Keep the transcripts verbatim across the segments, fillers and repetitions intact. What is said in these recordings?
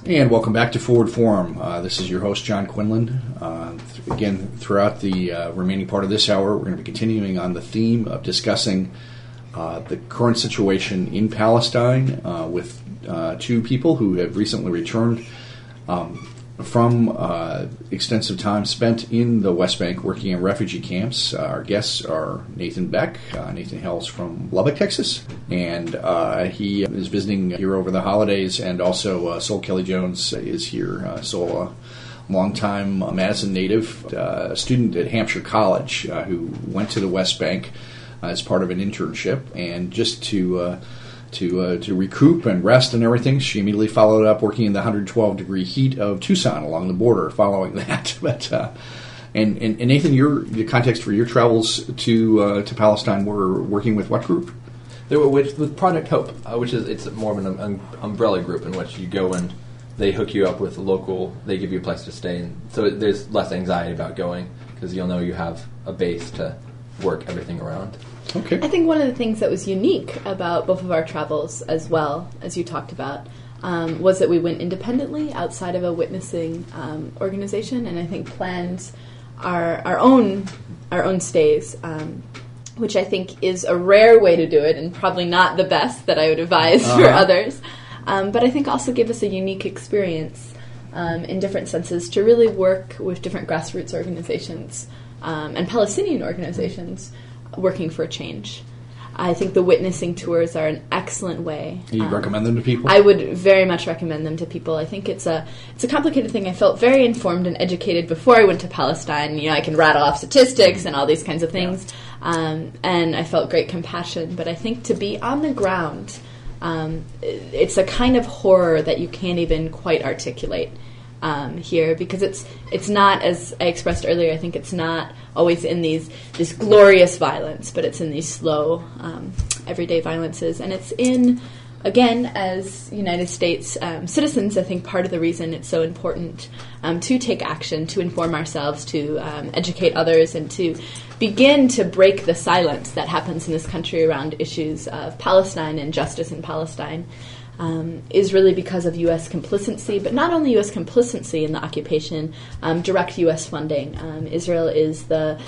And welcome back to Forward Forum. Uh, this is your host, John Quinlan. Uh, th- again, throughout the uh, remaining part of this hour, we're going to be continuing on the theme of discussing uh, the current situation in Palestine uh, with uh, two people who have recently returned um, from uh, extensive time spent in the West Bank working in refugee camps. Uh, our guests are Nathan Beck. Uh, Nathan hails from Lubbock, Texas, and uh, he is visiting here over the holidays, and also uh, Sol Kelly Jones is here. Uh, Sol, a longtime uh, Madison native, uh, a student at Hampshire College uh, who went to the West Bank uh, as part of an internship, and just to uh, to uh, to recoup and rest and everything, she immediately followed up working in the one hundred twelve degree heat of Tucson along the border following that. But uh, and, and, and Nathan, your the context for your travels to uh, to Palestine were working with what group? They were with, with Project Hope, uh, which is it's more of an um, umbrella group in which you go and they hook you up with a local, they give you a place to stay, and so there's less anxiety about going because you'll know you have a base to work everything around. Okay. I think one of the things that was unique about both of our travels, as well as you talked about, um, was that we went independently outside of a witnessing um, organization, and I think planned our our own our own stays, um, which I think is a rare way to do it, and probably not the best that I would advise uh-huh. for others. Um, but I think also give us a unique experience um, in different senses to really work with different grassroots organizations um, and Palestinian organizations working for a change. I think the witnessing tours are an excellent way. You um, recommend them to people? I would very much recommend them to people. I think it's a it's a complicated thing. I felt very informed and educated before I went to Palestine. You know, I can rattle off statistics and all these kinds of things, yeah. um, and I felt great compassion. But I think to be on the ground, um, it's a kind of horror that you can't even quite articulate um, here, because it's it's not, as I expressed earlier, I think it's not always in these this glorious violence, but it's in these slow, um, everyday violences. And it's in, again, as United States um, citizens, I think part of the reason it's so important um, to take action, to inform ourselves, to um, educate others, and to begin to break the silence that happens in this country around issues of Palestine and justice in Palestine, Um, is really because of U S complicity, but not only U S complicity in the occupation, um, direct U S funding. Um, Israel is the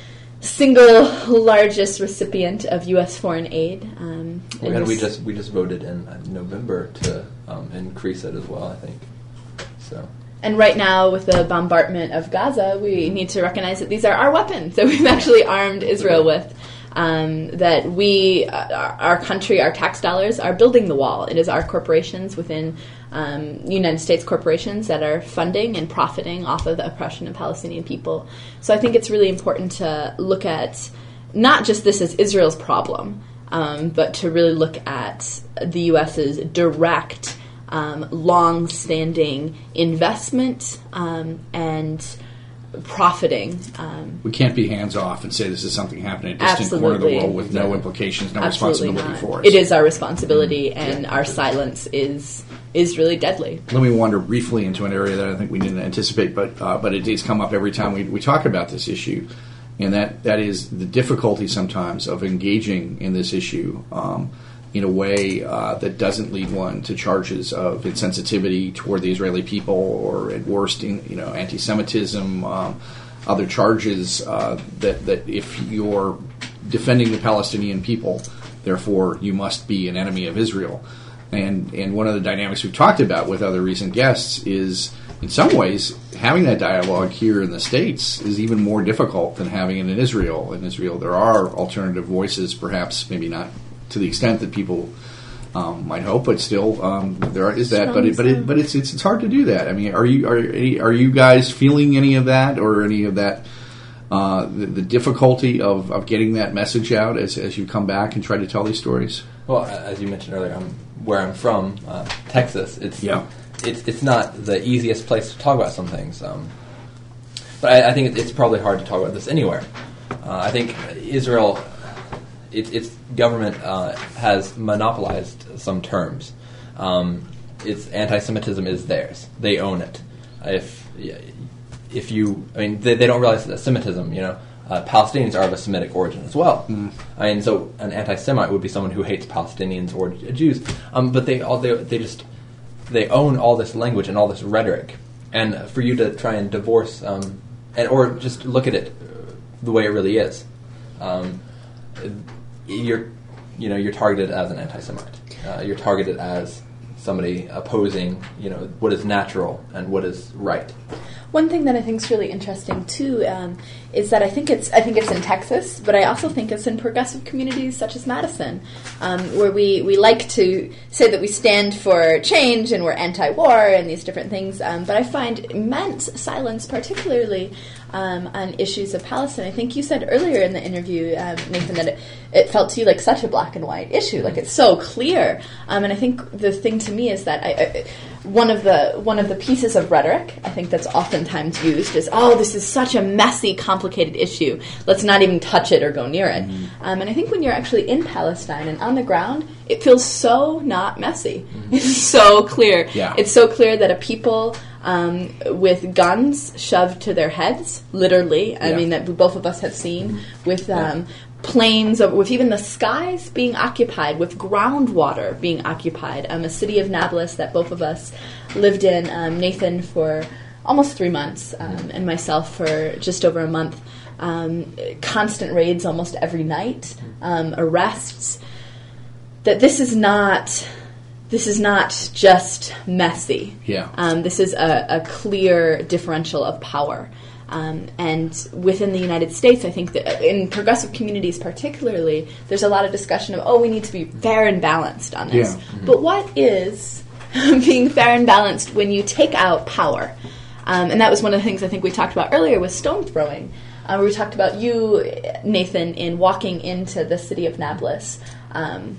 single largest recipient of U S foreign aid. Um, and and we just we just voted in uh, November to um, increase it as well, I think. So. And right now, with the bombardment of Gaza, we need to recognize that these are our weapons that we've actually armed Israel with. Um, that we, uh, our country, our tax dollars are building the wall. It is our corporations within um, United States corporations that are funding and profiting off of the oppression of Palestinian people. So I think it's really important to look at not just this as Israel's problem, um, but to really look at the U S's direct, um, long-standing investment um, and profiting. Um, we can't be hands off and say this is something happening in a distant absolutely. corner of the world with no implications, no absolutely responsibility not. for us. It is our responsibility, mm-hmm. and yeah. our silence is is really deadly. Let me wander briefly into an area that I think we didn't anticipate, but uh, but it does come up every time we, we talk about this issue, and that, that is the difficulty sometimes of engaging in this issue um, in a way uh, that doesn't lead one to charges of insensitivity toward the Israeli people, or at worst, in, you know, anti-Semitism, um, other charges uh, that that if you're defending the Palestinian people, therefore you must be an enemy of Israel. And and one of the dynamics we've talked about with other recent guests is, in some ways, having that dialogue here in the States is even more difficult than having it in Israel. In Israel, there are alternative voices, perhaps maybe not to the extent that people um, might hope, but still um, there are, is that. But it, but it, but it's it's it's hard to do that. I mean, are you are any, are you guys feeling any of that, or any of that uh, the, the difficulty of, of getting that message out as as you come back and try to tell these stories? Well, as you mentioned earlier, I'm, where I'm from, uh, Texas. It's yeah. it's it's not the easiest place to talk about some things, um, but I, I think it's probably hard to talk about this anywhere. Uh, I think Israel. Its, its government uh, has monopolized some terms. Um, its anti-Semitism is theirs; they own it. If if you, I mean, they, they don't realize that Semitism. You know, uh, Palestinians are of a Semitic origin as well. Mm. I mean, so an anti-Semite would be someone who hates Palestinians or Jews. Um, but they all they they just they own all this language and all this rhetoric, and for you to try and divorce, um, and or just look at it the way it really is, um, you're you know you're targeted as an anti-Semite. Uh, you're targeted as somebody opposing, you know, what is natural and what is right. One thing that I think is really interesting too um, is that I think it's I think it's in Texas, but I also think it's in progressive communities such as Madison, um, where we, we like to say that we stand for change and we're anti-war and these different things. Um, but I find immense silence, particularly um, on issues of Palestine. I think you said earlier in the interview, um, Nathan, that it, it felt to you like such a black and white issue, like it's so clear. Um, and I think the thing to me is that I. I One of the one of the pieces of rhetoric I think that's oftentimes used is, oh, this is such a messy, complicated issue. Let's not even touch it or go near it. Mm-hmm. Um, and I think when you're actually in Palestine and on the ground, it feels so not messy. Mm-hmm. It's so clear. Yeah. It's so clear that a people um, with guns shoved to their heads, literally. I yeah. mean, that both of us have seen mm-hmm. with. Um, yeah. planes, with even the skies being occupied, with groundwater being occupied. Um, a city of Nablus that both of us lived in, um, Nathan for almost three months, um, and myself for just over a month. Um, constant raids almost every night, um, arrests. That this is not... This is not just messy. Yeah. Um, this is a, a clear differential of power. Um, and within the United States, I think that in progressive communities particularly, there's a lot of discussion of, oh, we need to be fair and balanced on this. Yeah. Mm-hmm. But what is being fair and balanced when you take out power? Um, and that was one of the things I think we talked about earlier with stone throwing. Uh, where we talked about you, Nathan, in walking into the city of Nablus um,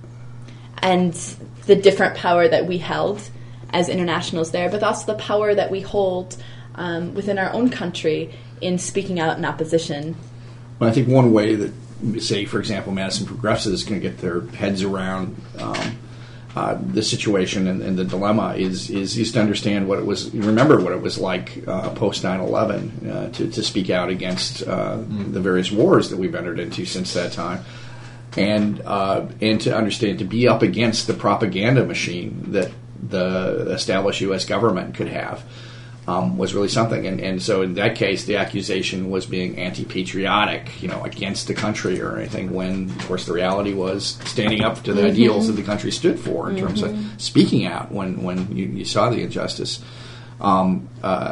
and the different power that we held as internationals there, but also the power that we hold Um, within our own country in speaking out in opposition. Well, I think one way that, say, for example, Madison Progressives can get their heads around um, uh, the situation and, and the dilemma is, is is to understand what it was, remember what it was like uh, post nine eleven uh, to, to speak out against uh, mm. the various wars that we've entered into since that time. And uh, and to understand, to be up against the propaganda machine that the established U S government could have. Um, was really something, and, and so in that case, the accusation was being anti-patriotic, you know, against the country or anything. When, of course, the reality was standing up to the mm-hmm. ideals that the country stood for in mm-hmm. terms of speaking out when when you, you saw the injustice. Um, uh,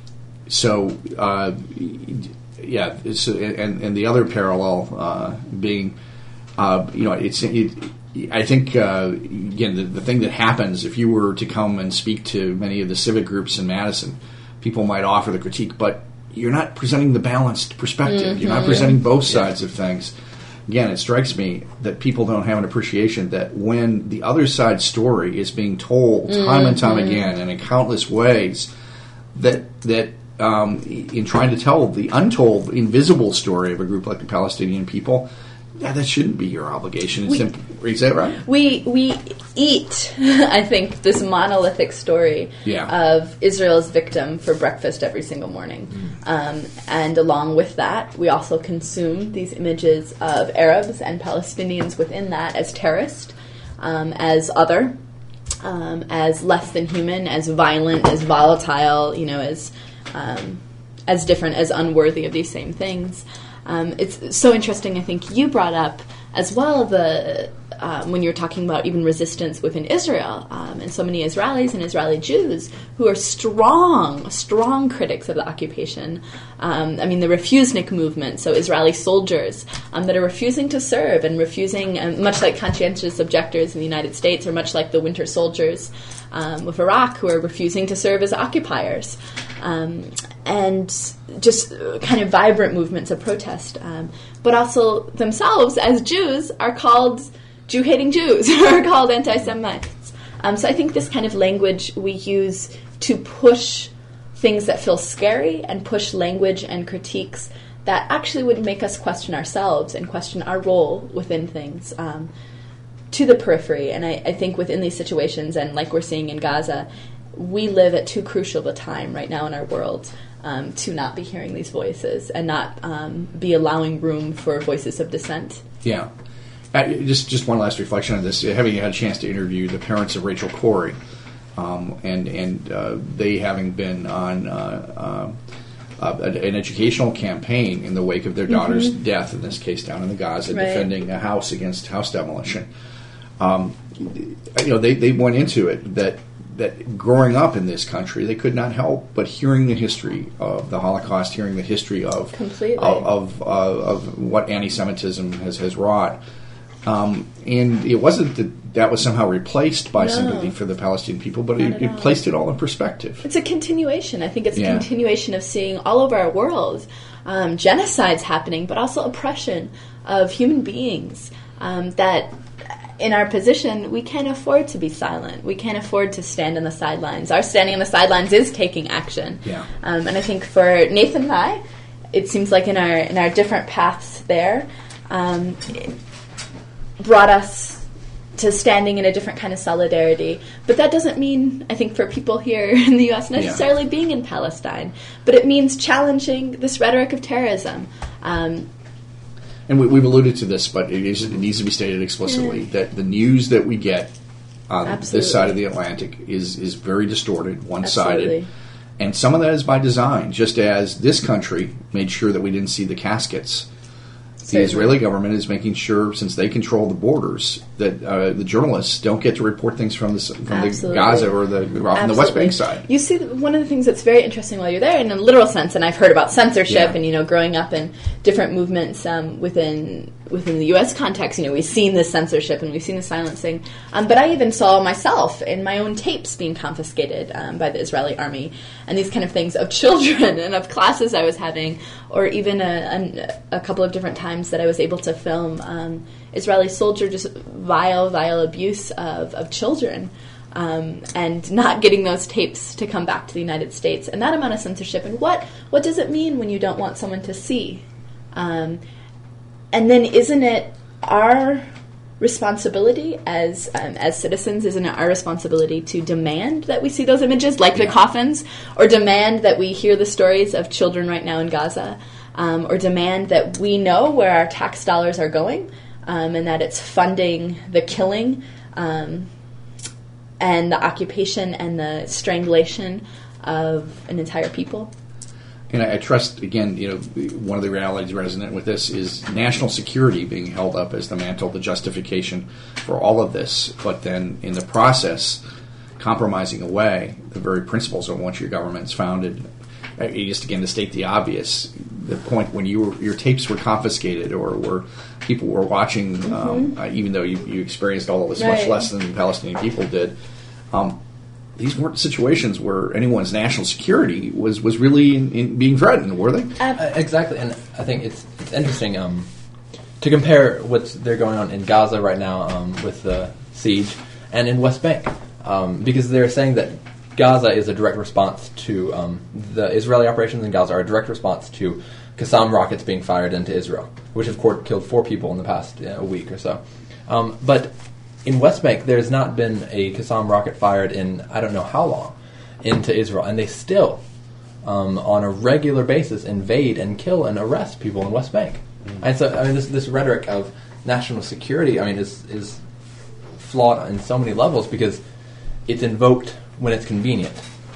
so, uh, yeah, it's, and and the other parallel uh, being, uh, you know, it's. It, I think, uh, again, the, the thing that happens if you were to come and speak to many of the civic groups in Madison, people might offer the critique, but you're not presenting the balanced perspective. Mm-hmm. You're not presenting both sides yeah. of things. Again, it strikes me that people don't have an appreciation that when the other side's story is being told mm-hmm. time and time again and in countless ways, that that um, in trying to tell the untold, invisible story of a group like the Palestinian people, yeah, that shouldn't be your obligation. It's we, simply, is that right? We we eat, I think, this monolithic story yeah. of Israel's victim for breakfast every single morning. Mm. Um, and along with that, we also consume these images of Arabs and Palestinians within that as terrorist, um, as other, um, as less than human, as violent, as volatile, you know, as um, as different, as unworthy of these same things. Um, it's so interesting, I think you brought up as well the um, when you're talking about even resistance within Israel, um, and so many Israelis and Israeli Jews who are strong, strong critics of the occupation. Um, I mean, the Refusnik movement, so Israeli soldiers um, that are refusing to serve and refusing, um, much like conscientious objectors in the United States, or much like the Winter Soldiers um, of Iraq, who are refusing to serve as occupiers. Um, and just kind of vibrant movements of protest, um, but also themselves as Jews are called Jew-hating Jews, or are called anti-Semites. Um, so I think this kind of language we use to push things that feel scary and push language and critiques that actually would make us question ourselves and question our role within things um, to the periphery. And I, I think within these situations, and like we're seeing in Gaza, we live at too crucial a time right now in our world um, to not be hearing these voices and not um, be allowing room for voices of dissent. Yeah. Uh, just just one last reflection on this. Having had a chance to interview the parents of Rachel Corrie, um, and and uh, they having been on uh, uh, uh, an educational campaign in the wake of their daughter's mm-hmm. death, in this case down in the Gaza, right. defending a house against house demolition. Um, you know, they, they went into it that that growing up in this country, they could not help but hearing the history of the Holocaust, hearing the history of Completely. of of, uh, of what anti-Semitism has has wrought. Um, and it wasn't that that was somehow replaced by no. sympathy for the Palestinian people, but it, it placed it all in perspective. It's a continuation. I think it's yeah. a continuation of seeing all over our world um, genocides happening, but also oppression of human beings um, that... In our position, we can't afford to be silent. We can't afford to stand on the sidelines. Our standing on the sidelines is taking action. Yeah. Um, and I think for Nathan and I, it seems like in our in our different paths there, um, it brought us to standing in a different kind of solidarity. But that doesn't mean, I think, for people here in the U S necessarily yeah. being in Palestine. But it means challenging this rhetoric of terrorism. Um, And we, we've alluded to this, but it, is, it needs to be stated explicitly yeah. that the news that we get on Absolutely. this side of the Atlantic is, is very distorted, one-sided. Absolutely. And some of that is by design, just as this country made sure that we didn't see the caskets. The Certainly. Israeli government is making sure, since they control the borders, that uh, the journalists don't get to report things from the from the Gaza or the from the West Bank side. You see, one of the things that's very interesting while you're there, in a literal sense, and I've heard about censorship, yeah. and you know, growing up in different movements um, within within the U S context, you know, we've seen this censorship and we've seen the silencing. Um, but I even saw myself in my own tapes being confiscated um, by the Israeli army, and these kind of things of children and of classes I was having, or even a, a, a couple of different times that I was able to film um, Israeli soldier just vile, vile abuse of, of children, um, and not getting those tapes to come back to the United States, and that amount of censorship. And what what does it mean when you don't want someone to see? Um, and then isn't it our responsibility as um, as citizens, isn't it our responsibility to demand that we see those images, like yeah. the coffins, or demand that we hear the stories of children right now in Gaza, um, or demand that we know where our tax dollars are going, um, and that it's funding the killing um, and the occupation and the strangulation of an entire people? And I, I trust, again, you know, one of the realities resonant with this is national security being held up as the mantle, the justification for all of this, but then in the process, compromising away the very principles on which your government's founded. Uh, just again, to state the obvious, the point when you were, your tapes were confiscated or were people were watching, mm-hmm. um, uh, even though you, you experienced all of this right. much less than the Palestinian people did. Um, These weren't situations where anyone's national security was, was really in, in being threatened, were they? Uh, exactly, and I think it's it's interesting um, to compare what's they're going on in Gaza right now um, with the siege and in West Bank, um, because they're saying that Gaza is a direct response to um, the Israeli operations in Gaza are a direct response to Qassam rockets being fired into Israel, which have killed four people in the past you know, a week or so. Um, but in West Bank, there's not been a Qassam rocket fired in I don't know how long into Israel, and they still, um, on a regular basis, invade and kill and arrest people in West Bank. Mm-hmm. And so, I mean, this this rhetoric of national security, I mean, is is flawed in so many levels because it's invoked when it's convenient,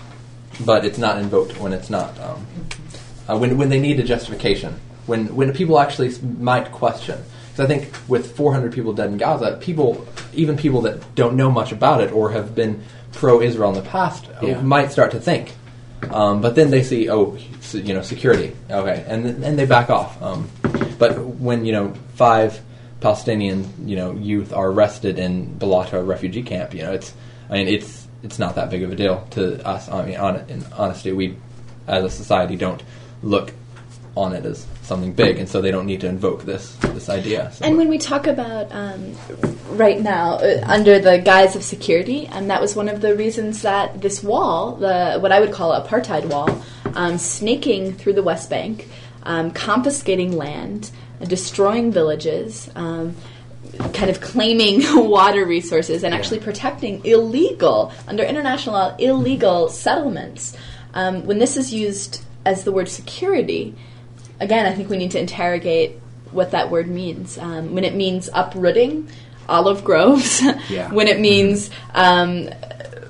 but it's not invoked when it's not. Um, uh, when when they need a justification, when when people actually might question. Because I think with four hundred people dead in Gaza, people, even people that don't know much about it or have been pro-Israel in the past, yeah. might start to think. Um, but then they see, oh, you know, security, okay, and and they back off. Um, but when you know five Palestinian, you know, youth are arrested in Balata refugee camp, you know, it's, I mean, it's it's not that big of a deal to us. I mean, on, in honesty, we as a society don't look on it as something big, and so they don't need to invoke this this idea. So. And when we talk about um, right now uh, under the guise of security, and um, that was one of the reasons that this wall, the what I would call apartheid wall, um, snaking through the West Bank, um, confiscating land, uh, destroying villages, um, kind of claiming water resources, and actually protecting illegal, under international law, illegal settlements. Um, when this is used as the word security, again, I think we need to interrogate what that word means. Um, when it means uprooting olive groves, yeah. when it means um,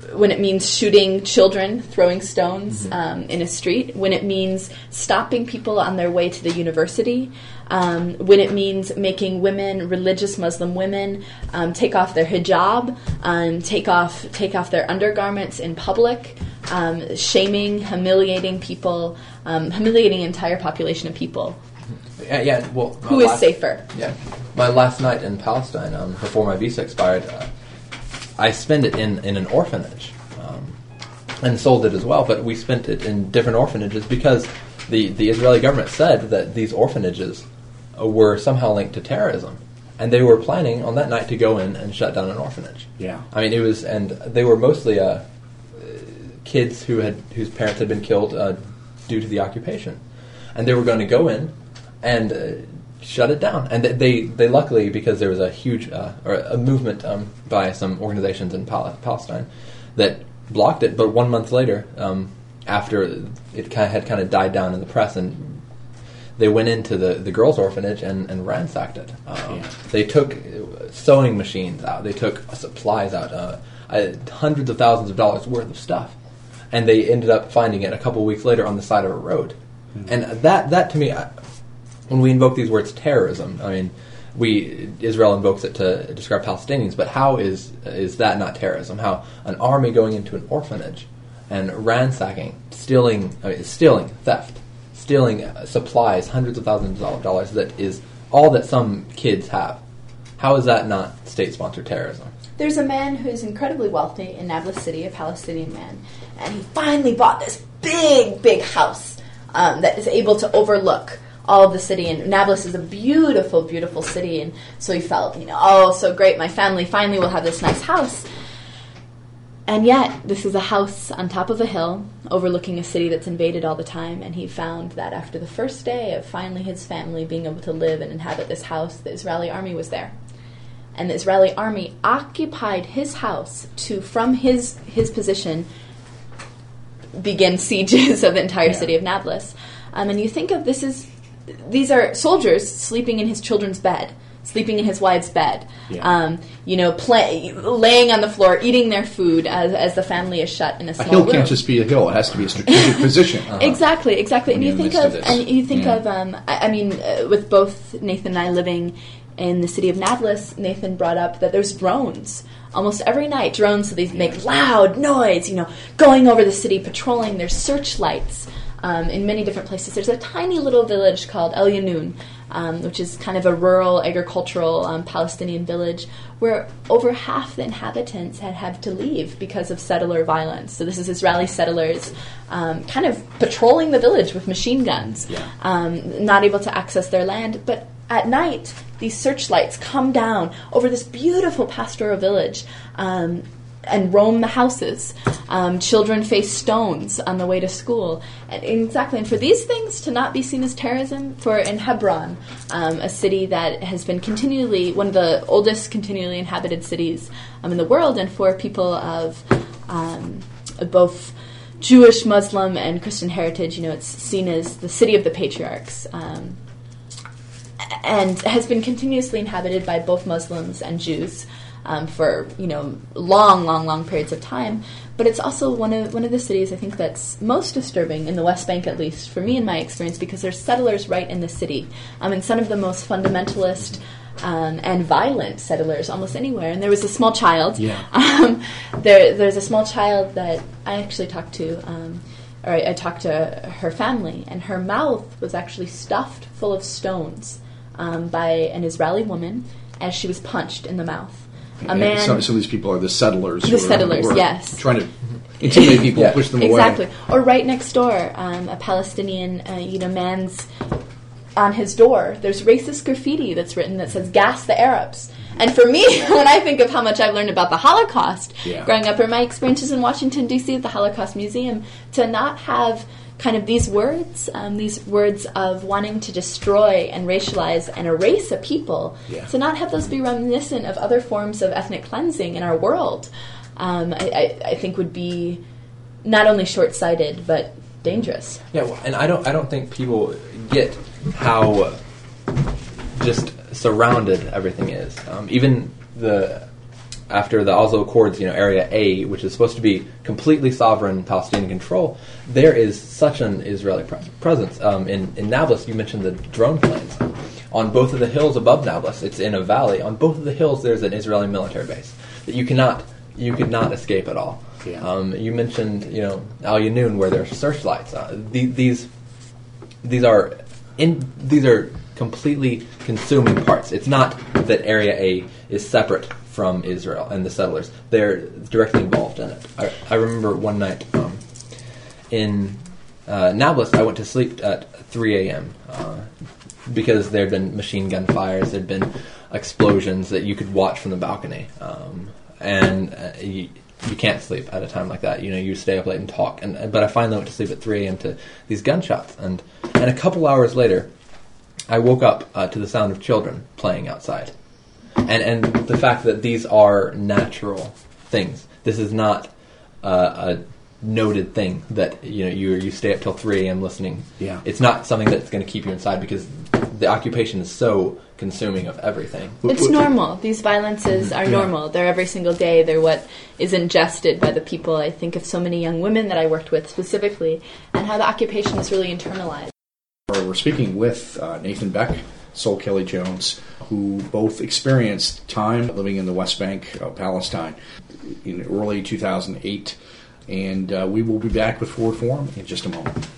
when it means shooting children, throwing stones mm-hmm. um, in a street, when it means stopping people on their way to the university, um, when it means making women, religious Muslim women, um, take off their hijab, um, take off take off their undergarments in public, um, shaming, humiliating people, um, humiliating an entire population of people. Yeah, yeah. Well, who is last, safer? Yeah, my last night in Palestine, um, before my visa expired, uh, I spent it in, in an orphanage, um, and sold it as well. But we spent it in different orphanages because the the Israeli government said that these orphanages uh, were somehow linked to terrorism, and they were planning on that night to go in and shut down an orphanage. Yeah, I mean it was, and they were mostly uh, kids who had whose parents had been killed uh, due to the occupation, and they were going to go in and uh, shut it down. And they, they luckily, because there was a huge uh, or a movement um, by some organizations in Pal- Palestine that blocked it. But one month later, um, after it kind of had kind of died down in the press, and they went into the, the girls' orphanage and, and ransacked it. Um, yeah. They took sewing machines out. They took supplies out, uh, uh, hundreds of thousands of dollars worth of stuff, and they ended up finding it a couple weeks later on the side of a road. Mm-hmm. And that that to me. I, When we invoke these words, terrorism, I mean, we Israel invokes it to describe Palestinians, but how is is that not terrorism? How an army going into an orphanage and ransacking, stealing, I mean, stealing, theft, stealing supplies, hundreds of thousands of dollars, that is all that some kids have. How is that not state-sponsored terrorism? There's a man who's incredibly wealthy in Nablus City, a Palestinian man, and he finally bought this big, big house um, that is able to overlook all of the city, and Nablus is a beautiful, beautiful city, and so he felt, you know, oh, so great, my family finally will have this nice house. And yet, this is a house on top of a hill, overlooking a city that's invaded all the time, and he found that after the first day of finally his family being able to live and inhabit this house, the Israeli army was there. And the Israeli army occupied his house to, from his, his position, begin sieges of the entire yeah. city of Nablus. Um, and you think of this as these are soldiers sleeping in his children's bed, sleeping in his wife's bed, yeah. um, you know, play, laying on the floor, eating their food as, as the family is shut in a small room. A hill room. can't just be a hill; it has to be a strategic position. Uh-huh. Exactly, exactly. And you think of, of and you think yeah. of, um, I, I mean, uh, with both Nathan and I living in the city of Nablus, Nathan brought up that there's drones. Almost every night, drones, so these yeah. make loud noise, you know, going over the city, patrolling. There's searchlights. Um, in many different places. There's a tiny little village called El Yanoun, um, which is kind of a rural, agricultural um, Palestinian village where over half the inhabitants had had to leave because of settler violence. So this is Israeli settlers um, kind of patrolling the village with machine guns, yeah. um, not able to access their land. But at night, these searchlights come down over this beautiful pastoral village um, and roam the houses. Um, children face stones on the way to school. And exactly. And for these things to not be seen as terrorism, for in Hebron, um, a city that has been continually, one of the oldest continually inhabited cities um, in the world, and for people of um, both Jewish, Muslim, and Christian heritage, you know, it's seen as the city of the patriarchs. Um, and has been continuously inhabited by both Muslims and Jews. Um, for, you know, long, long, long periods of time. But it's also one of one of the cities I think that's most disturbing in the West Bank, at least for me in my experience, because there's settlers right in the city. Um, and some of the most fundamentalist um, and violent settlers almost anywhere. And there was a small child. Yeah. Um, there, there's a small child that I actually talked to, um, or I, I talked to her family, and her mouth was actually stuffed full of stones um, by an Israeli woman as she was punched in the mouth. A man. So, so these people are the settlers. The who are, settlers, who are yes. Trying to intimidate people, yeah. push them exactly. away. Exactly. Or right next door, um, a Palestinian, uh, you know, man's on his door. There's racist graffiti that's written that says "Gas the Arabs." And for me, when I think of how much I've learned about the Holocaust yeah. growing up, or my experiences in Washington D C at the Holocaust Museum, to not have kind of these words, um, these words of wanting to destroy and racialize and erase a people, yeah. to not have those be reminiscent of other forms of ethnic cleansing in our world, um, I, I, I think would be not only short-sighted but dangerous. Yeah, well, and I don't, I don't think people get how just surrounded everything is. Um, even the after the Oslo Accords, you know, Area A, which is supposed to be completely sovereign Palestinian control, there is such an Israeli pre- presence. Um, in, in Nablus, you mentioned the drone planes. On both of the hills above Nablus, it's in a valley. On both of the hills, there's an Israeli military base that you cannot you could not escape at all. Yeah. Um, you mentioned, you know, Al Yanoun, where there's searchlights. Uh, the, these these are in these are completely consuming parts. It's not that Area A is separate from Israel and the settlers. They're directly involved in it. I, I remember one night um, in uh, Nablus, I went to sleep at three a.m. Uh, because there had been machine gun fires, there had been explosions that you could watch from the balcony. Um, and uh, you, you can't sleep at a time like that. You know, you stay up late and talk. And But I finally went to sleep at three a.m. to these gunshots. And, and a couple hours later, I woke up uh, to the sound of children playing outside. And and the fact that these are natural things. This is not uh, a noted thing that, you know, you you stay up till three a.m. listening. Yeah. It's not something that's going to keep you inside because the occupation is so consuming of everything. It's normal. These violences are Yeah. normal. They're every single day. They're what is ingested by the people. I think of so many young women that I worked with specifically and how the occupation is really internalized. We're speaking with uh, Nathan Beck, Sol Kelly Jones, who both experienced time living in the West Bank of Palestine in early two thousand eight. And uh, we will be back with Forward Forum in just a moment.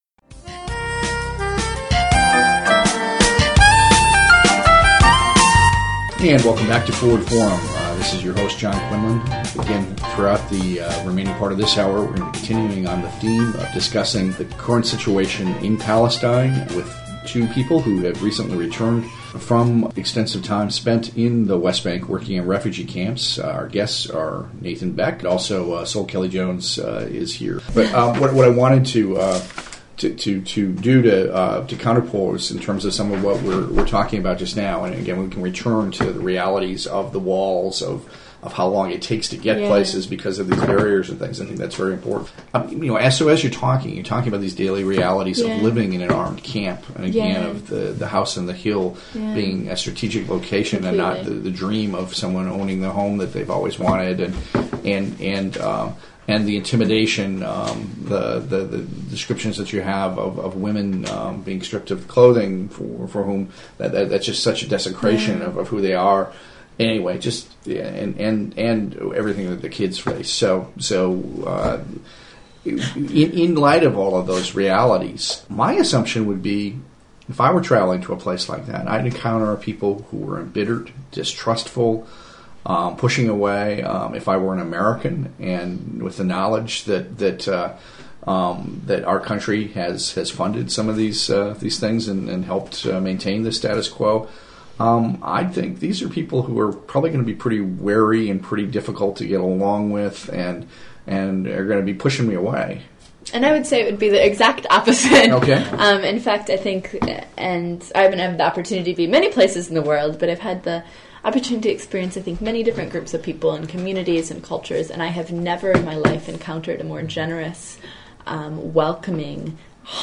And welcome back to Forward Forum. Uh, this is your host, John Quinlan. Again, throughout the uh, remaining part of this hour, we're going to be continuing on the theme of discussing the current situation in Palestine with two people who have recently returned from extensive time spent in the West Bank working in refugee camps. Uh, our guests are Nathan Beck, also uh, Sol Kelly Jones uh, is here. But um, what, what I wanted to, uh, to to to do to uh, to counterpose in terms of some of what we're we're talking about just now, and again we can return to the realities of the walls of. of how long it takes to get yeah. places because of these barriers and things. I think that's very important. Um, you know, as so as you're talking, you're talking about these daily realities yeah. of living in an armed camp, and again yeah. of the, the house on the hill yeah. being a strategic location Completely. and not the, the dream of someone owning the home that they've always wanted, and and and um, and the intimidation, um, the, the the descriptions that you have of, of women um, being stripped of clothing for for whom that, that that's just such a desecration yeah. of, of who they are. Anyway, just yeah, and and and everything that the kids face. So so uh, in, in light of all of those realities, my assumption would be, if I were traveling to a place like that, I'd encounter people who were embittered, distrustful, um, pushing away. Um, if I were an American, and with the knowledge that that uh, um, that our country has has funded some of these uh, these things and, and helped uh, maintain the status quo. Um, I think these are people who are probably going to be pretty wary and pretty difficult to get along with, and and are going to be pushing me away. And I would say it would be the exact opposite. Okay. Um, in fact, I think, and I haven't had the opportunity to be many places in the world, but I've had the opportunity to experience, I think, many different groups of people and communities and cultures, and I have never in my life encountered a more generous, um, welcoming,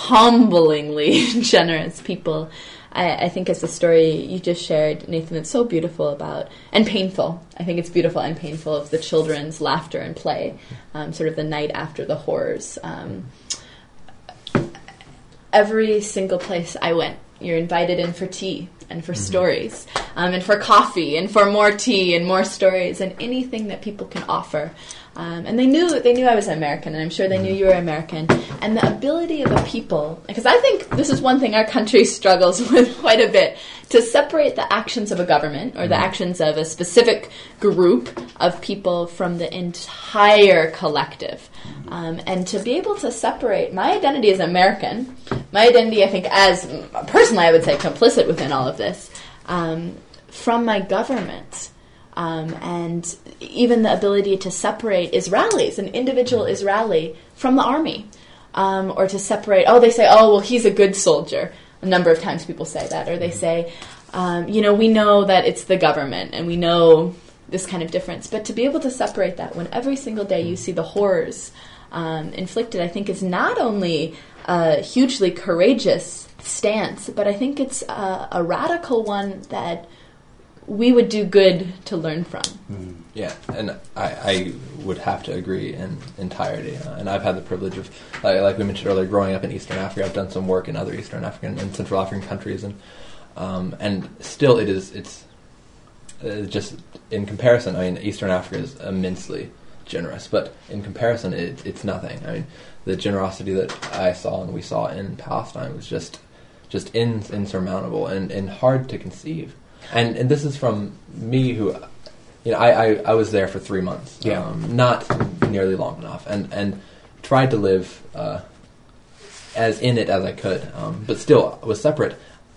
humblingly generous people. I, I think as the story you just shared, Nathan, it's so beautiful about, and painful. I think it's beautiful and painful of the children's laughter and play, um, sort of the night after the horrors. Um, every single place I went, you're invited in for tea and for mm-hmm. stories, um, and for coffee and for more tea and more stories and anything that people can offer. Um, and they knew they knew I was American, and I'm sure they knew you were American. And the ability of a people, because I think this is one thing our country struggles with quite a bit, to separate the actions of a government or the actions of a specific group of people from the entire collective. Um, and to be able to separate my identity as American, my identity, I think, as personally, I would say, complicit within all of this, um, from my government. Um, and even the ability to separate Israelis, an individual Israeli, from the army. Um, or to separate, oh, they say, oh, well, he's a good soldier. A number of times people say that. Or they say, um, you know, we know that it's the government, and we know this kind of difference. But to be able to separate that when every single day you see the horrors um, inflicted, I think is not only a hugely courageous stance, but I think it's a, a radical one that we would do good to learn from. Mm. Yeah, and I, I would have to agree in entirety. Uh, and I've had the privilege of, like, like we mentioned earlier, growing up in Eastern Africa. I've done some work in other Eastern African and Central African countries, and um, and still it is it's uh, just in comparison. I mean, Eastern Africa is immensely generous, but in comparison, it, it's nothing. I mean, the generosity that I saw and we saw in Palestine was just just in, insurmountable and, and hard to conceive. And and this is from me who, you know, I, I, I was there for three months, yeah. um, not nearly long enough, and, and tried to live uh, as in it as I could, um, but still was separate.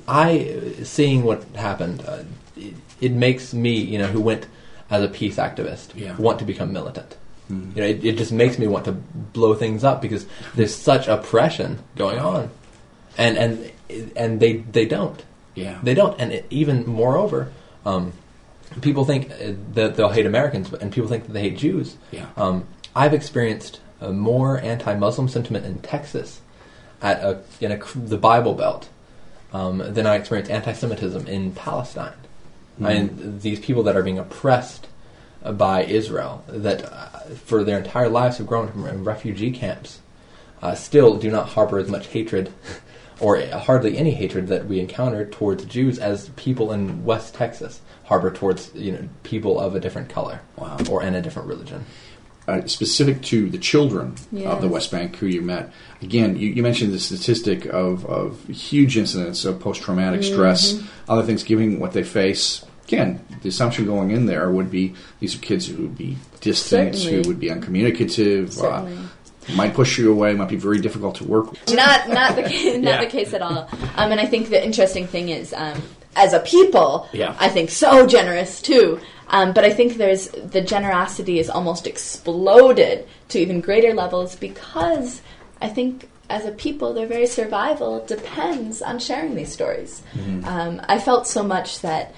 I, seeing what happened, uh, it, it makes me, you know, who went as a peace activist, yeah. want to become militant. Mm. You know, it, it just makes me want to blow things up because there's such oppression going on, and and and they they don't. Yeah, they don't, and it, even moreover, um, people think that they'll hate Americans, and people think that they hate Jews. Yeah, um, I've experienced uh, more anti-Muslim sentiment in Texas, at a, in a, the Bible Belt, um, than I experienced anti-Semitism in Palestine. Mm-hmm. I mean, these people that are being oppressed uh, by Israel, that uh, for their entire lives have grown from in refugee camps, uh, still do not harbor as much hatred. Or hardly any hatred that we encounter towards Jews as people in West Texas harbor towards, you know, people of a different color, wow. or and a different religion. Uh, specific to the children yes. of the West Bank who you met, again, you, you mentioned the statistic of, of huge incidents of post-traumatic mm-hmm. stress, other things giving what they face. Again, the assumption going in there would be these are kids who would be distant, Certainly. who would be uncommunicative, uh, might push you away, might be very difficult to work with. Not not the case, not yeah. the case at all. Um, and I think the interesting thing is, um, as a people, yeah. I think so generous too. Um, but I think there's the generosity is almost exploded to even greater levels because I think as a people, their very survival depends on sharing these stories. Mm-hmm. Um, I felt so much that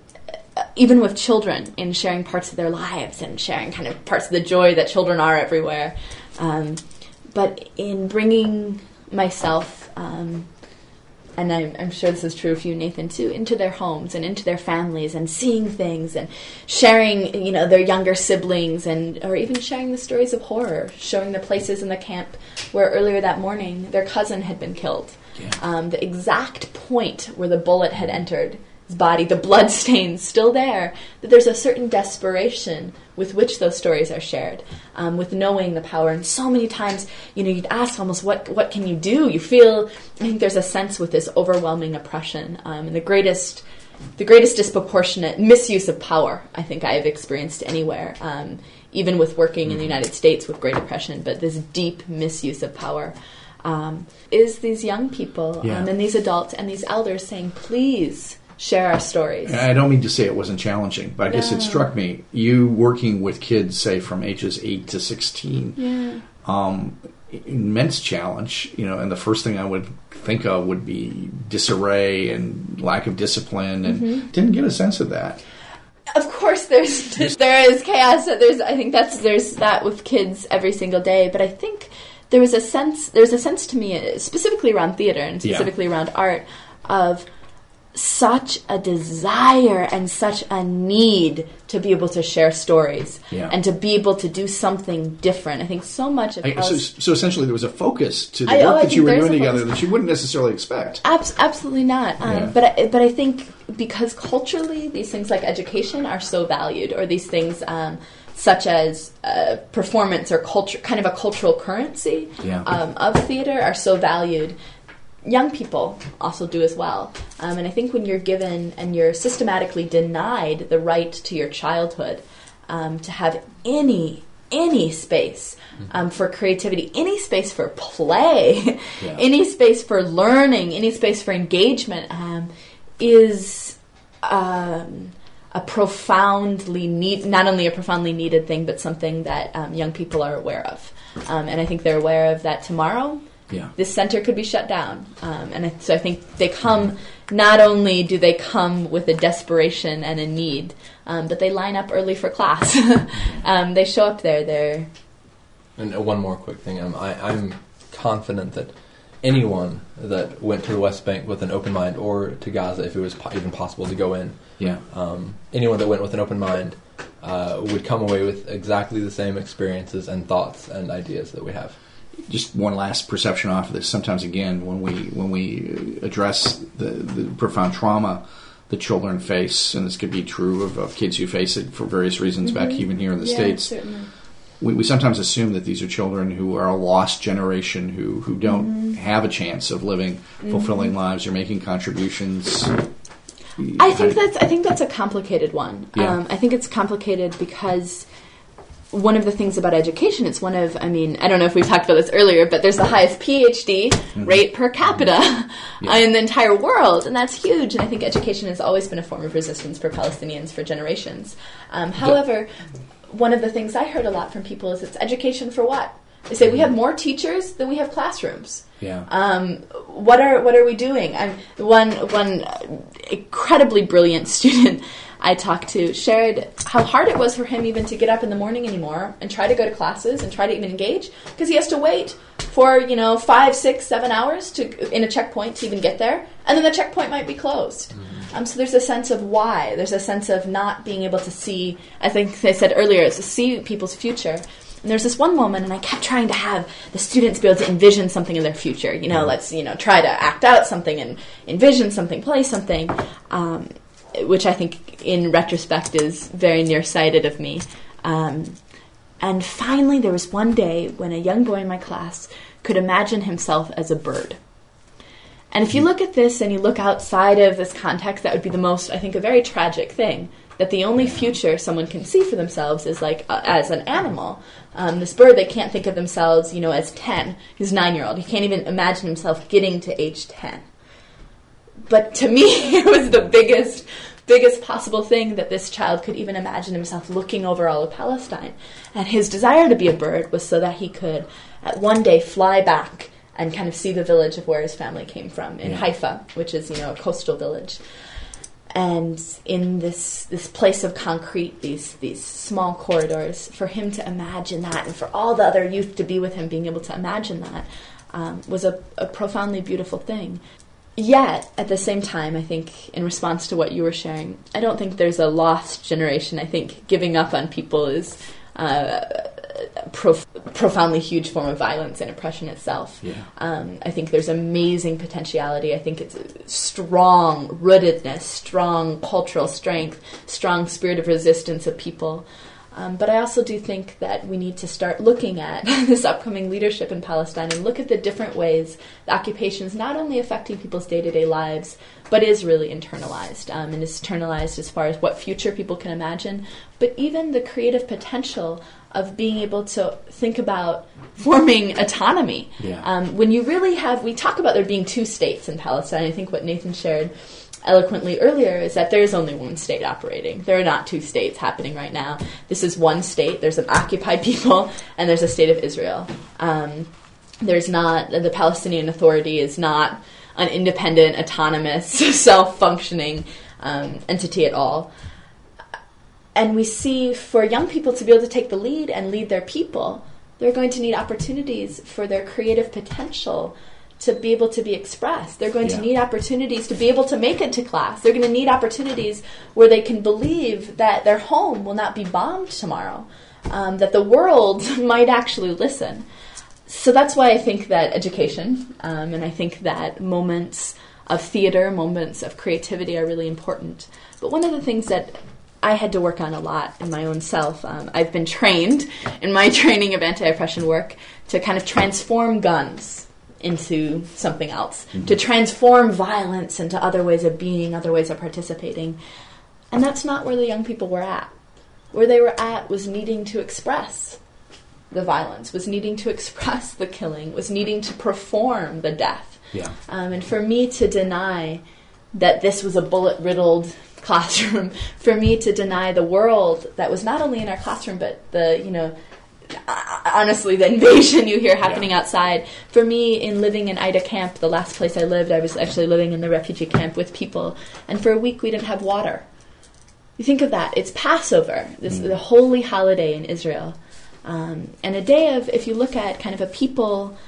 even with children, in sharing parts of their lives and sharing kind of parts of the joy that children are everywhere. Um, but in bringing myself, um, and I'm, I'm sure this is true of you, Nathan, too, into their homes and into their families and seeing things and sharing, you know, their younger siblings and or even sharing the stories of horror, showing the places in the camp where earlier that morning their cousin had been killed. Yeah. Um, the exact point where the bullet had entered body, the blood stains still there, that there's a certain desperation with which those stories are shared, um, with knowing the power. And so many times, you know, you'd ask almost, what what can you do? You feel, I think there's a sense with this overwhelming oppression, um, and the greatest the greatest disproportionate misuse of power I think I have experienced anywhere, um, even with working in the United States with Great Oppression, but this deep misuse of power um, is these young people yeah. um, and these adults and these elders saying, please, share our stories. And I don't mean to say it wasn't challenging, but I guess yeah. it struck me, you working with kids, say, from ages eight to sixteen, yeah. um, immense challenge, you know, and the first thing I would think of would be disarray and lack of discipline, and mm-hmm. didn't get a sense of that. Of course, there's there is chaos. There's I think that's there's that with kids every single day, but I think there was a sense there's a sense to me, specifically around theater and specifically yeah. around art, of such a desire and such a need to be able to share stories yeah. and to be able to do something different. I think so much of I, so, so essentially there was a focus to the I, work oh, that you were doing focus. together that you wouldn't necessarily expect. Abs- absolutely not. Um, yeah. But I, but I think because culturally these things like education are so valued, or these things um, such as uh, performance or culture, kind of a cultural currency yeah. um, of theater are so valued. Young people also do as well. Um, and I think when you're given and you're systematically denied the right to your childhood, um, to have any any space um, for creativity, any space for play, yeah. any space for learning, any space for engagement, um, is um, a profoundly need, not only a profoundly needed thing, but something that um, young people are aware of. Um, and I think they're aware of that tomorrow. Yeah. This center could be shut down. Um, and I, so I think they come, not only do they come with a desperation and a need, um, but they line up early for class. um, they show up there. They're... And one more quick thing. Um, I, I'm confident that anyone that went to the West Bank with an open mind, or to Gaza if it was po- even possible to go in. Yeah. Um, anyone that went with an open mind uh, would come away with exactly the same experiences and thoughts and ideas that we have. Just one last perception off of this. Sometimes, again, when we when we address the, the profound trauma that children face, and this could be true of, of kids who face it for various reasons, mm-hmm. back even here in the yeah, States, certainly. We, we sometimes assume that these are children who are a lost generation, who, who don't mm-hmm. have a chance of living fulfilling mm-hmm. lives or making contributions. I think that's I think that's a complicated one. Yeah. Um, I think it's complicated because one of the things about education, it's one of, I mean, I don't know if we've talked about this earlier, but there's the highest PhD mm-hmm. rate per capita yeah. in the entire world, and that's huge. And I think education has always been a form of resistance for Palestinians for generations. Um, however, one of the things I heard a lot from people is it's education for what? They say we have more teachers than we have classrooms. Yeah. Um, what are what are we doing? I'm, one one incredibly brilliant student I talked to shared how hard it was for him even to get up in the morning anymore and try to go to classes and try to even engage because he has to wait for, you know, five, six, seven hours to in a checkpoint to even get there, and then the checkpoint might be closed. Mm-hmm. Um, so there's a sense of why. There's a sense of not being able to see, I think they said earlier, is to see people's future. And there's this one moment, and I kept trying to have the students be able to envision something in their future. You know, mm-hmm. let's, you know, try to act out something and envision something, play something. Um, which I think in retrospect is very nearsighted of me. Um, and finally there was one day when a young boy in my class could imagine himself as a bird. And if you look at this and you look outside of this context, that would be the most, I think, a very tragic thing, that the only future someone can see for themselves is like uh, as an animal. Um, this bird, they can't think of themselves, you know, as ten. He's a nine-year-old. He can't even imagine himself getting to age ten. But to me, it was the biggest, biggest possible thing that this child could even imagine himself looking over all of Palestine. And his desire to be a bird was so that he could, at one day, fly back and kind of see the village of where his family came from, in yeah. Haifa, which is, you know, a coastal village. And in this this place of concrete, these these small corridors, for him to imagine that, and for all the other youth to be with him, being able to imagine that, um, was a, a profoundly beautiful thing. Yet, at the same time, I think, in response to what you were sharing, I don't think there's a lost generation. I think giving up on people is uh, a prof- profoundly huge form of violence and oppression itself. Yeah. Um, I think there's amazing potentiality. I think it's strong rootedness, strong cultural strength, strong spirit of resistance of people. Um, but I also do think that we need to start looking at this upcoming leadership in Palestine and look at the different ways the occupation is not only affecting people's day-to-day lives, but is really internalized, um, and is internalized as far as what future people can imagine, but even the creative potential of being able to think about forming autonomy. Yeah. Um, when you really have, we talk about there being two states in Palestine. I think what Nathan shared eloquently earlier is that there is only one state operating. There are not two states happening right now. This is one state. There's an occupied people, and there's a state of Israel. Um, there's not, the Palestinian Authority is not an independent, autonomous, self-functioning um, entity at all. And we see for young people to be able to take the lead and lead their people, they're going to need opportunities for their creative potential to be able to be expressed. They're going yeah. to need opportunities to be able to make it to class. They're going to need opportunities where they can believe that their home will not be bombed tomorrow, um, that the world might actually listen. So that's why I think that education, um, and I think that moments of theater, moments of creativity are really important. But one of the things that I had to work on a lot in my own self, um, I've been trained in my training of anti-oppression work to kind of transform guns into something else, mm-hmm. to transform violence into other ways of being, other ways of participating. And that's not where the young people were at. Where they were at was needing to express the violence, was needing to express the killing, was needing to perform the death. Yeah. Um, and for me to deny that this was a bullet-riddled classroom, for me to deny the world that was not only in our classroom, but the, you know, honestly, the invasion you hear happening yeah. outside. For me, in living in Ida camp, the last place I lived, I was actually living in the refugee camp with people, and for a week we didn't have water. You think of that. It's Passover, this mm. the holy holiday in Israel. Um, and a day of, if you look at kind of a people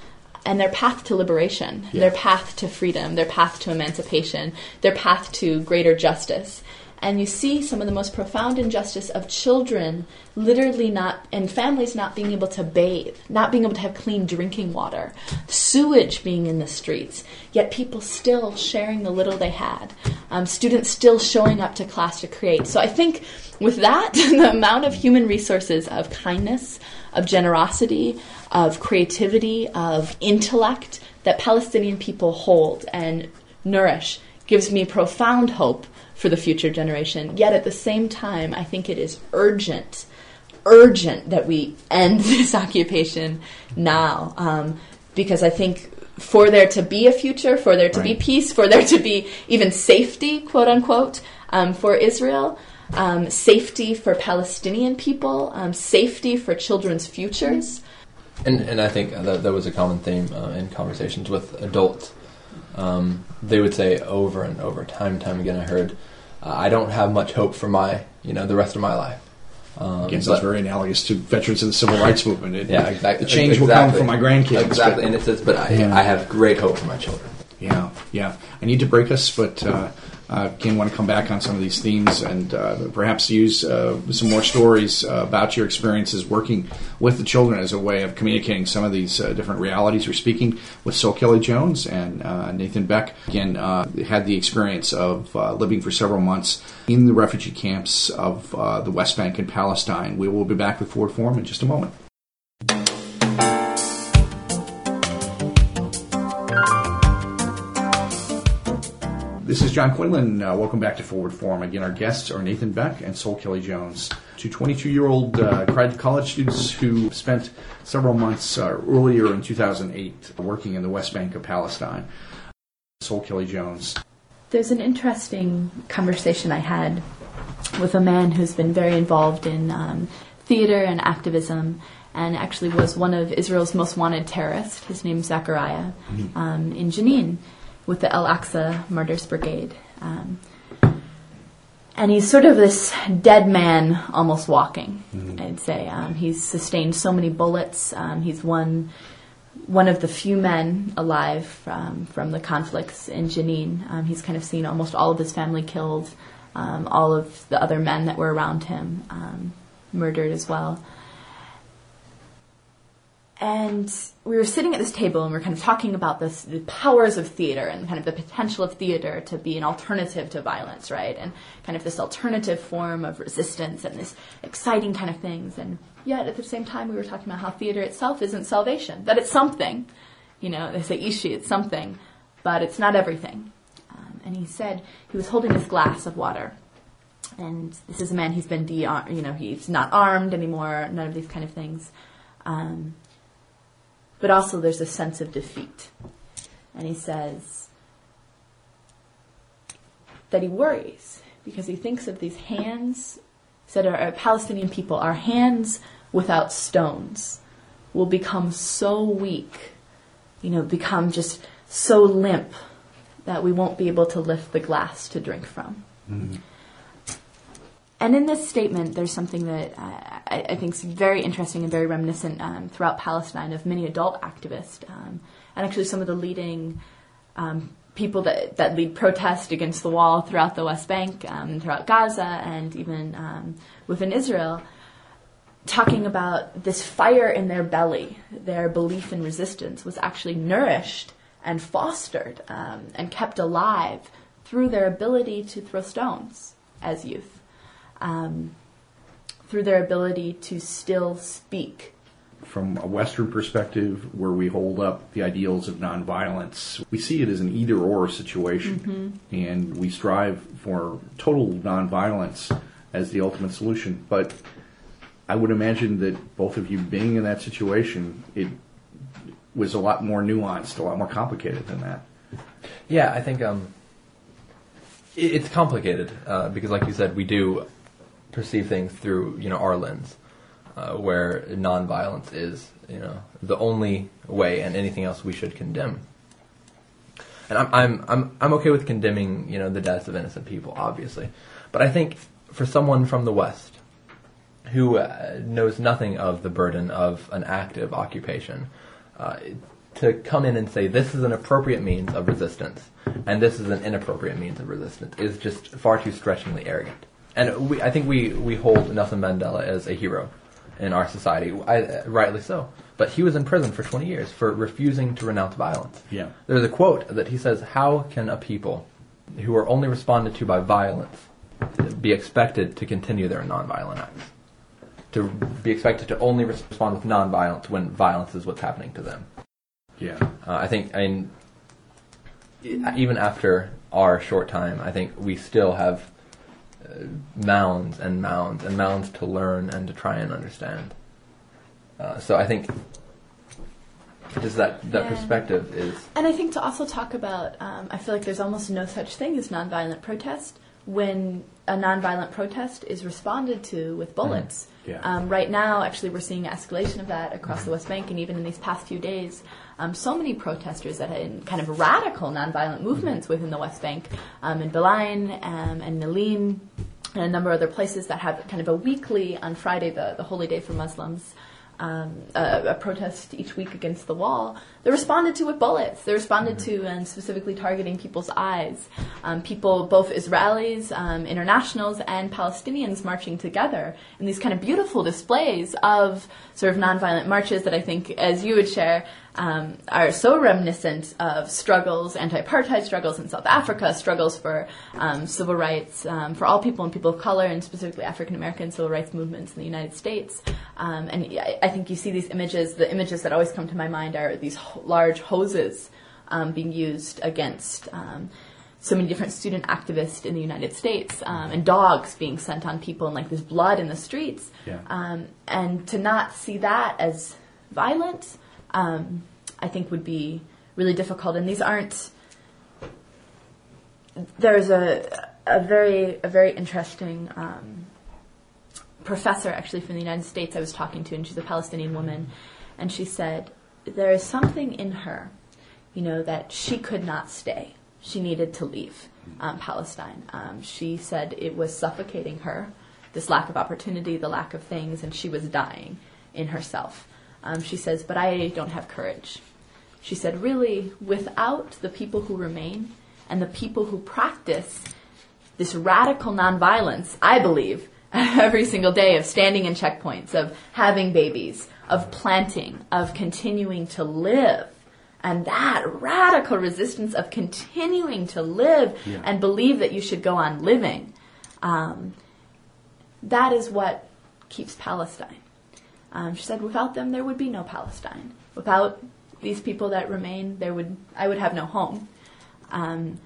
and their path to liberation, Yeah. their path to freedom, their path to emancipation, their path to greater justice. And you see some of the most profound injustice of children literally not, and families not being able to bathe, not being able to have clean drinking water, sewage being in the streets, yet people still sharing the little they had, um, students still showing up to class to create. So I think with that, the amount of human resources of kindness, of generosity, of creativity, of intellect that Palestinian people hold and nourish gives me profound hope for the future generation. Yet at the same time, I think it is urgent, urgent that we end this occupation now. Um, because I think for there to be a future, for there to Right. be peace, for there to be even safety, quote unquote, um, for Israel, um, safety for Palestinian people, um, safety for children's futures. And and I think that, that was a common theme uh, in conversations with adults. Um, they would say over and over, time and time again, I heard, uh, I don't have much hope for my, you know, the rest of my life. Um, Again, so but- it's very analogous to veterans of the civil rights movement. It, yeah, exactly. The change will exactly. come from my grandkids. Exactly, but- and it says, but I, Yeah. I have great hope for my children. Yeah, yeah. I need to break us, but uh, uh, again, want to come back on some of these themes and uh, perhaps use uh, some more stories uh, about your experiences working with the children as a way of communicating some of these uh, different realities. We're speaking with Sol Kelly Jones and uh, Nathan Beck. Again, uh, had the experience of uh, living for several months in the refugee camps of uh, the West Bank and Palestine. We will be back with Forward Forum in just a moment. This is John Quinlan. Uh, welcome back to Forward Forum. Again, our guests are Nathan Beck and Sol Kelly Jones, two twenty-two-year-old uh, college students who spent several months uh, earlier in two thousand eight working in the West Bank of Palestine. Sol Kelly Jones. There's an interesting conversation I had with a man who's been very involved in um, theater and activism, and actually was one of Israel's most wanted terrorists. His name's Zachariah, Mm-hmm. um, in Jenin, with the El Aqsa Martyrs Brigade. Um, and he's sort of this dead man almost walking, Mm-hmm. I'd say. Um, he's sustained so many bullets. Um, he's one, one of the few men alive um, from the conflicts in Jenin. Um, he's kind of seen almost all of his family killed, um, all of the other men that were around him um, murdered as well. And we were sitting at this table and we were kind of talking about this, the powers of theater and kind of the potential of theater to be an alternative to violence, right? And kind of this alternative form of resistance and this exciting kind of things. And yet at the same time we were talking about how theater itself isn't salvation, that it's something. You know, they say ishi, it's something, but it's not everything. Um, and he said, he was holding this glass of water. And this is a man who's been de- you know, he's not armed anymore, none of these kind of things. Um, But also there's a sense of defeat. And he says that he worries because he thinks of these hands, said our, our Palestinian people, our hands without stones will become so weak, you know, become just so limp that we won't be able to lift the glass to drink from. Mm-hmm. And in this statement, there's something that uh, I, I think is very interesting and very reminiscent um, throughout Palestine of many adult activists, um, and actually some of the leading um, people that, that lead protest against the wall throughout the West Bank, um, throughout Gaza, and even um, within Israel, talking about this fire in their belly, their belief in resistance, was actually nourished and fostered um, and kept alive through their ability to throw stones as youth. Um, through their ability to still speak. From a Western perspective, where we hold up the ideals of nonviolence, we see it as an either-or situation, mm-hmm. and we strive for total nonviolence as the ultimate solution. But I would imagine that both of you being in that situation, it was a lot more nuanced, a lot more complicated than that. Yeah, I think um, it, it's complicated uh, because, like you said, we do perceive things through, you know, our lens, uh, where nonviolence is, you know, the only way, and anything else we should condemn. And I'm I'm I'm I'm okay with condemning, you know, the deaths of innocent people, obviously, but I think for someone from the West who uh, knows nothing of the burden of an active occupation, uh, to come in and say this is an appropriate means of resistance and this is an inappropriate means of resistance is just far too stretchingly arrogant. And we, I think we, we hold Nelson Mandela as a hero in our society, I, rightly so. But he was in prison for twenty years for refusing to renounce violence. Yeah. There's a quote that he says, "How can a people who are only responded to by violence be expected to continue their nonviolent acts? To be expected to only respond with nonviolence when violence is what's happening to them." Yeah. Uh, I think, I mean, even after our short time, I think we still have uh, mounds and mounds and mounds to learn and to try and understand. Uh, so I think just that, that yeah. perspective is... And I think to also talk about, um, I feel like there's almost no such thing as nonviolent protest when a nonviolent protest is responded to with bullets. Mm. Yeah. Um, right now, actually, we're seeing escalation of that across mm-hmm. the West Bank, and even in these past few days, um, so many protesters that had kind of radical nonviolent movements mm-hmm. within the West Bank, um, in Belain um, and Nalim, and a number of other places that have kind of a weekly, on Friday, the, the holy day for Muslims, Um, a, a protest each week against the wall. They responded to with bullets. They responded mm-hmm. to and specifically targeting people's eyes. Um, people, both Israelis, um, internationals, and Palestinians marching together in these kind of beautiful displays of sort of nonviolent marches that I think, as you would share, um, are so reminiscent of struggles, anti-apartheid struggles in South Africa, struggles for um, civil rights um, for all people and people of color, and specifically African-American civil rights movements in the United States. Um, and I, I think you see these images, the images that always come to my mind are these ho- large hoses um, being used against um, so many different student activists in the United States, um, and dogs being sent on people, and like this blood in the streets. Yeah. Um, and to not see that as violent, um, I think would be really difficult. And these aren't, there's a, a very, a very interesting, um, professor actually from the United States I was talking to, and she's a Palestinian woman, and she said there is something in her, you know, that she could not stay. She needed to leave um, Palestine. Um, she said it was suffocating her, this lack of opportunity, the lack of things, and she was dying in herself. Um, she says, but I don't have courage. She said, really, without the people who remain and the people who practice this radical nonviolence, I believe, every single day of standing in checkpoints, of having babies, of planting, of continuing to live. And that radical resistance of continuing to live yeah. and believe that you should go on living, um, that is what keeps Palestine. Um, she said, without them, there would be no Palestine. Without these people that remain, there would I would have no home. Um,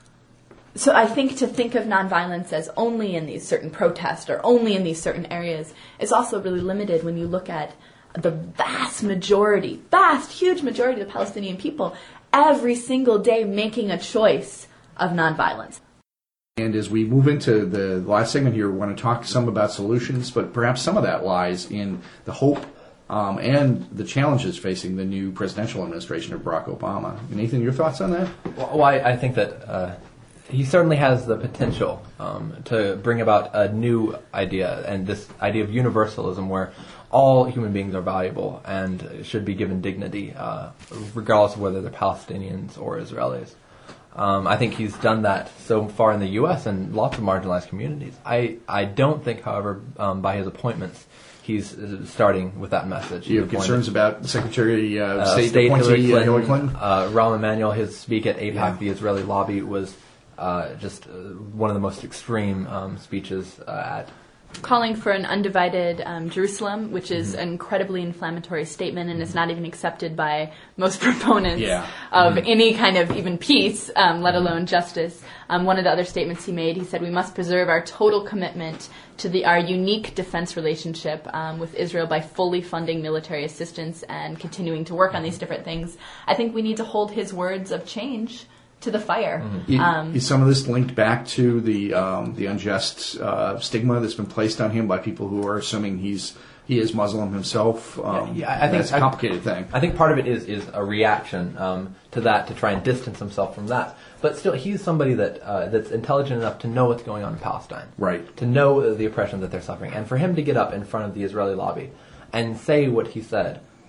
So I think to think of nonviolence as only in these certain protests or only in these certain areas is also really limited when you look at the vast majority, vast, huge majority of the Palestinian people every single day making a choice of nonviolence. And as we move into the last segment here, we want to talk some about solutions, but perhaps some of that lies in the hope um, and the challenges facing the new presidential administration of Barack Obama. Nathan, your thoughts on that? Well, I, I think that... Uh He certainly has the potential um, to bring about a new idea, and this idea of universalism where all human beings are valuable and should be given dignity, uh, regardless of whether they're Palestinians or Israelis. Um, I think he's done that so far in the U S and lots of marginalized communities. I, I don't think, however, um, by his appointments, he's starting with that message. Do you have concerns about Secretary uh, uh, State, State appointee Hillary Clinton? Hillary Clinton? Uh, Rahm Emanuel, his speak at AIPAC, Yeah. the Israeli lobby, was uh, just uh, one of the most extreme um, speeches uh, at calling for an undivided um, Jerusalem, which is Mm-hmm. an incredibly inflammatory statement and is not even accepted by most proponents Yeah. of Mm-hmm. any kind of even peace, um, let alone justice. Um, one of the other statements he made, he said, we must preserve our total commitment to the our unique defense relationship um, with Israel by fully funding military assistance and continuing to work on these different things. I think we need to hold his words of change to the fire. Mm-hmm. Um, Is some of this linked back to the um, the unjust uh, stigma that's been placed on him by people who are assuming he's he is Muslim himself? Um, Yeah, I think that's a complicated thing. I think part of it is is a reaction um, to that, to try and distance himself from that. But still, he's somebody that uh, that's intelligent enough to know what's going on in Palestine, Right. to know the oppression that they're suffering, and for him to get up in front of the Israeli lobby and say what he said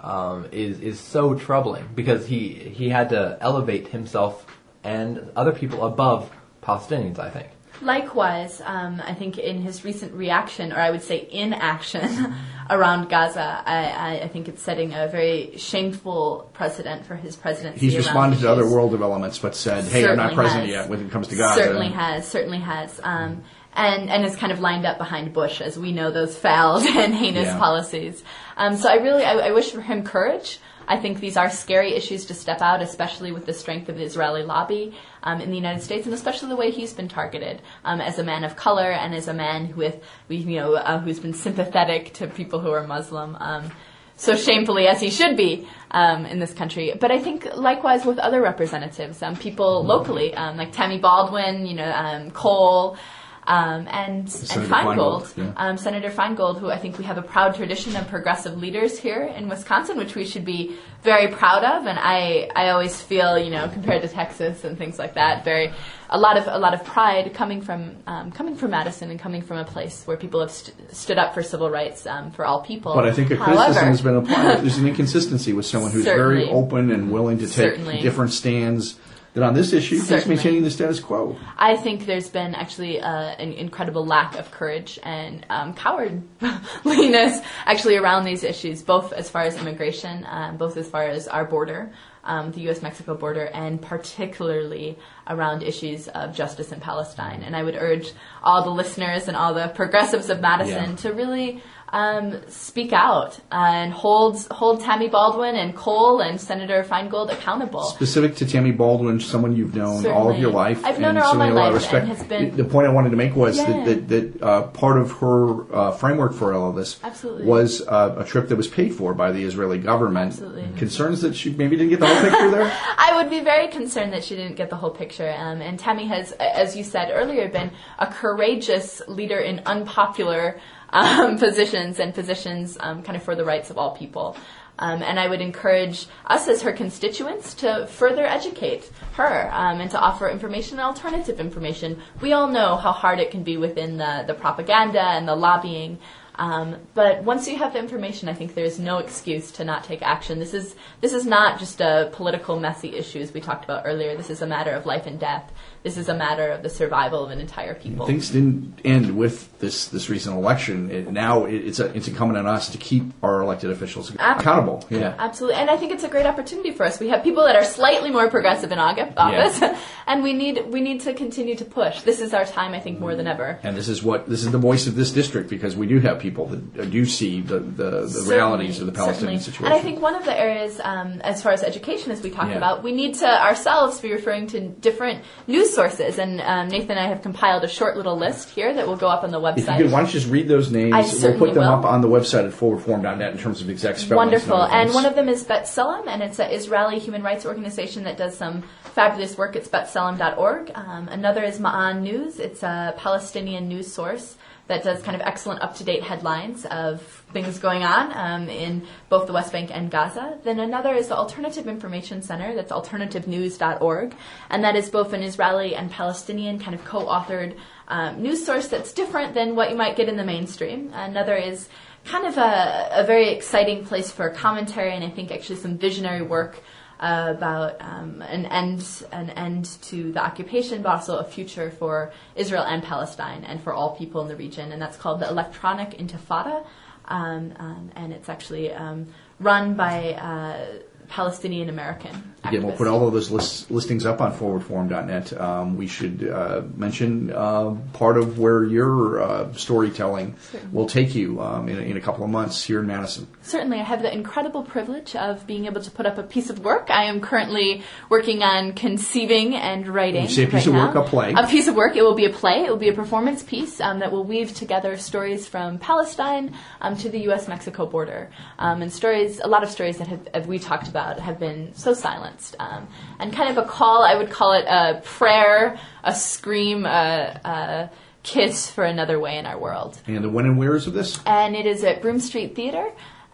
um, is is so troubling because he he had to elevate himself and other people above Palestinians, I think. Likewise, um, I think in his recent reaction, or I would say inaction, around Gaza, I, I think it's setting a very shameful precedent for his presidency. He's responded to other issues. world developments, but said, hey, Certainly I'm not president has. yet when it comes to Gaza. Certainly has, certainly has. Um, and, and is kind of lined up behind Bush, as we know those foul and heinous Yeah. policies. Um, so I really, I, I wish for him courage. I think these are scary issues to step out, especially with the strength of the Israeli lobby um, in the United States, and especially the way he's been targeted um, as a man of color and as a man with, you know, uh, who's been sympathetic to people who are Muslim, um, so shamefully as he should be um, in this country. But I think likewise with other representatives, um, people locally, um, like Tammy Baldwin, you know, um, Cole. Um, and, Senator and Feingold, Feingold, yeah. um, Senator Feingold, who I think we have a proud tradition of progressive leaders here in Wisconsin, which we should be very proud of. And I, I always feel, you know, compared to Texas and things like that, very a lot of a lot of pride coming from um, coming from Madison and coming from a place where people have st- stood up for civil rights um, for all people. But I think a However, criticism has been applied. There's an inconsistency with someone who's very Certainly. open and willing to take Certainly. different stands. That on this issue, he's Certainly. maintaining the status quo. I think there's been actually uh, an incredible lack of courage and um, cowardliness actually around these issues, both as far as immigration, um, both as far as our border, um, the U S Mexico border, and particularly around issues of justice in Palestine. And I would urge all the listeners and all the progressives of Madison Yeah. to really um, speak out and hold hold Tammy Baldwin and Cole and Senator Feingold accountable. Specific to Tammy Baldwin, someone you've known all of Certainly. your life. I've known and her all my certainly a lot of life respect. and has been- The point I wanted to make was Yeah. that, that, that uh, part of her uh, framework for all of this Absolutely. was uh, a trip that was paid for by the Israeli government. Absolutely. Concerns that she maybe didn't get the whole picture there? I would be very concerned that she didn't get the whole picture. Um, and Tammy has, as you said earlier, been a courageous leader in unpopular um, positions and positions um, kind of for the rights of all people. Um, and I would encourage us as her constituents to further educate her um, and to offer information and alternative information. We all know how hard it can be within the, the propaganda and the lobbying. Um, but once you have the information, I think there's no excuse to not take action. This is this is not just a political, messy issue as we talked about earlier. This is a matter of life and death. This is a matter of the survival of an entire people. Things didn't end with this this recent election. It, now it, it's a, it's incumbent on us to keep our elected officials accountable. Yeah. Absolutely. And I think it's a great opportunity for us. We have people that are slightly more progressive in August, office, Yeah. and we need we need to continue to push. This is our time, I think, more than ever. And this is what this is the voice of this district because we do have people that do see the, the, the Certainly, realities of the Palestinian certainly. situation. And I think one of the areas, um, as far as education, as we talked Yeah. about, we need to ourselves be referring to different news sources. And um, Nathan and I have compiled a short little list here that will go up on the website. If you could, why don't you just read those names? I We'll certainly put them will. up on the website at forward form dot net in terms of exact spellings. Wonderful. And, other And things. one of them is B'Tselem, and it's an Israeli human rights organization that does some fabulous work. It's b'tselem dot org. Um, another is Ma'an News. It's a Palestinian news source that does kind of excellent up-to-date headlines of things going on um, in both the West Bank and Gaza. Then another is the Alternative Information Center. That's alternative news dot org. And that is both an Israeli and Palestinian kind of co-authored um, news source that's different than what you might get in the mainstream. Another is kind of a, a very exciting place for commentary and I think actually some visionary work uh, about um, an end an end to the occupation, but also a future for Israel and Palestine and for all people in the region. And that's called the Electronic Intifada. Um, um, and it's actually um, run by uh, Palestinian American activists. Again, we'll put all of those list, listings up on forward form dot net. Um, we should uh, mention uh, part of where your uh, storytelling Certainly. will take you um, in, a, in a couple of months here in Madison. Certainly, I have the incredible privilege of being able to put up a piece of work. I am currently working on conceiving and writing. You say a piece right of work, now. a play. A piece of work. It will be a play. It will be a performance piece um, that will weave together stories from Palestine um, to the U S Mexico border, um, and stories. A lot of stories that have, as we talked about, have been so silenced, um, and kind of a call. I would call it a prayer, a scream, a, a kiss for another way in our world. And the when and wheres of this? And it is at Broome Street Theater,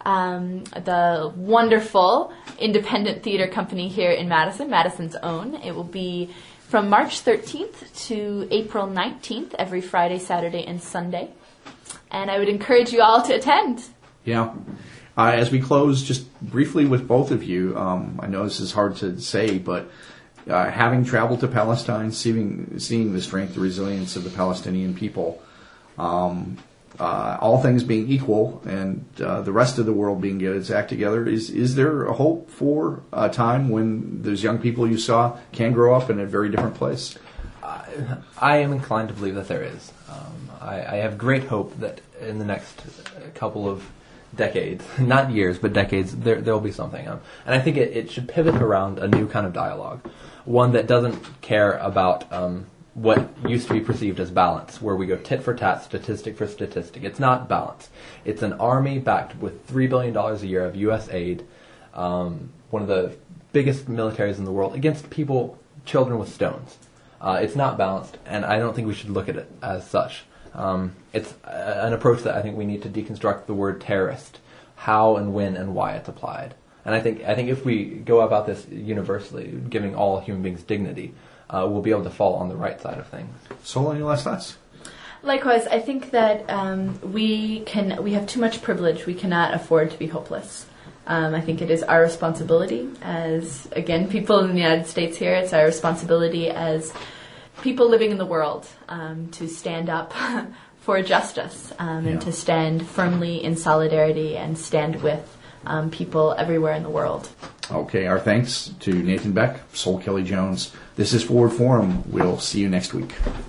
um, the wonderful independent theater company here in Madison, Madison's own. It will be from March thirteenth to April nineteenth, every Friday, Saturday, and Sunday. And I would encourage you all to attend. Yeah. Uh, as we close, just briefly with both of you, um, I know this is hard to say, but uh, having traveled to Palestine, seeing, seeing the strength, the resilience of the Palestinian people, um, uh, all things being equal, and uh, the rest of the world being get its act together, is is there a hope for a time when those young people you saw can grow up in a very different place? I, I am inclined to believe that there is. Um, I, I have great hope that in the next couple of decades, not years, but decades, there there will be something. Um, and I think it, it should pivot around a new kind of dialogue, one that doesn't care about um, what used to be perceived as balance, where we go tit for tat, statistic for statistic. It's not balance. It's an army backed with three billion dollars a year of U S aid, um, one of the biggest militaries in the world, against people, children with stones. Uh, it's not balanced, and I don't think we should look at it as such. Um, it's a, an approach that I think we need to deconstruct the word terrorist, how and when and why it's applied. And I think I think if we go about this universally, giving all human beings dignity, uh, we'll be able to fall on the right side of things. Sol, any last thoughts? Likewise, I think that um, we can we have too much privilege. We cannot afford to be hopeless. Um, I think it is our responsibility as, again, people in the United States here, it's our responsibility as people living in the world um, to stand up for justice um, and Yeah. to stand firmly in solidarity and stand with um, people everywhere in the world. Okay, our thanks to Nathan Beck, Sol Kelly Jones. This is Forward Forum. We'll see you next week.